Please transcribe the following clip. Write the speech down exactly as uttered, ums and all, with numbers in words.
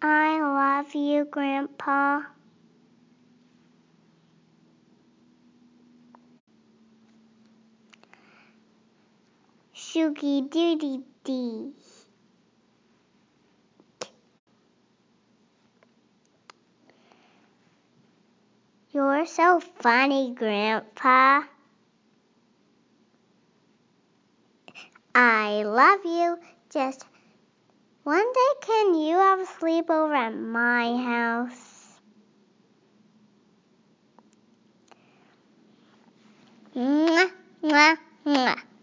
I love you, Grandpa. Shooky doody dee. You're so funny, Grandpa. I love you. Just one day, can you have a sleepover at my house? Mwah, mwah, mwah.